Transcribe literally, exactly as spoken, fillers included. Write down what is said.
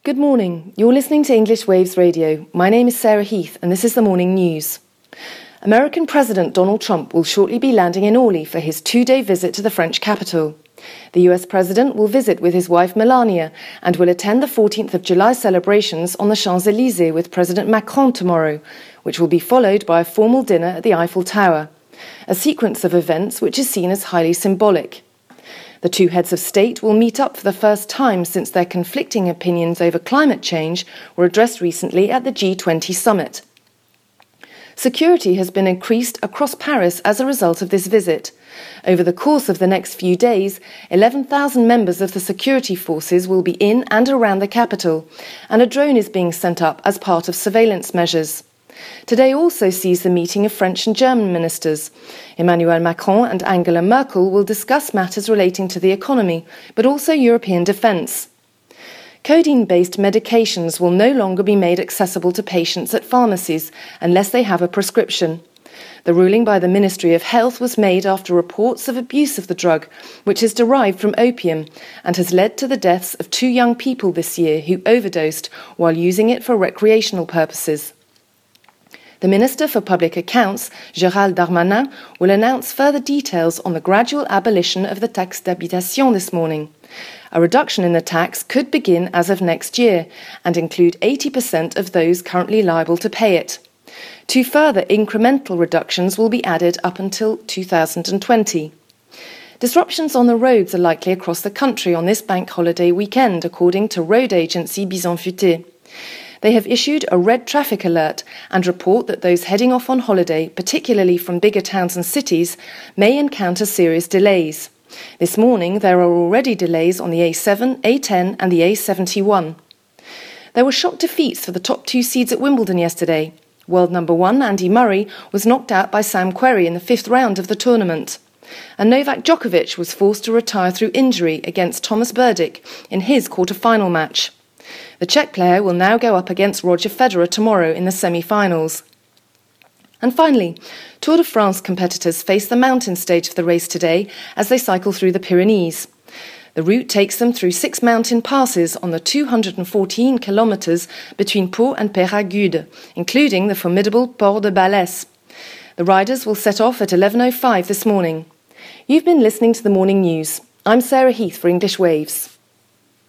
Good morning. You're listening to English Waves Radio. My name is Sarah Heath and this is the morning news. American President Donald Trump will shortly be landing in Orly for his two-day visit to the French capital. The U S President will visit with his wife Melania and will attend the fourteenth of July celebrations on the Champs-Élysées with President Macron tomorrow, which will be followed by a formal dinner at the Eiffel Tower, a sequence of events which is seen as highly symbolic. The two heads of state will meet up for the first time since their conflicting opinions over climate change were addressed recently at the G twenty summit. Security has been increased across Paris as a result of this visit. Over the course of the next few days, eleven thousand members of the security forces will be in and around the capital, and a drone is being sent up as part of surveillance measures. Today also sees the meeting of French and German ministers. Emmanuel Macron and Angela Merkel will discuss matters relating to the economy, but also European defence. Codeine-based medications will no longer be made accessible to patients at pharmacies unless they have a prescription. The ruling by the Ministry of Health was made after reports of abuse of the drug, which is derived from opium, and has led to the deaths of two young people this year who overdosed while using it for recreational purposes. The Minister for Public Accounts, Gérald Darmanin, will announce further details on the gradual abolition of the taxe d'habitation this morning. A reduction in the tax could begin as of next year and include eighty percent of those currently liable to pay it. Two further incremental reductions will be added up until two thousand twenty. Disruptions on the roads are likely across the country on this bank holiday weekend, according to road agency Bison Futé. They have issued a red traffic alert and report that those heading off on holiday, particularly from bigger towns and cities, may encounter serious delays. This morning there are already delays on the A seven, A ten and the A seventy-one. There were shock defeats for the top two seeds at Wimbledon yesterday. World number one Andy Murray was knocked out by Sam Querrey in the fifth round of the tournament. And Novak Djokovic was forced to retire through injury against Thomas Berdych in his quarter-final match. The Czech player will now go up against Roger Federer tomorrow in the semi-finals. And finally, Tour de France competitors face the mountain stage of the race today as they cycle through the Pyrenees. The route takes them through six mountain passes on the two hundred fourteen kilometres between Pau and Peyragudes, including the formidable Port de Balès. The riders will set off at eleven oh five this morning. You've been listening to the morning news. I'm Sarah Heath for English Waves.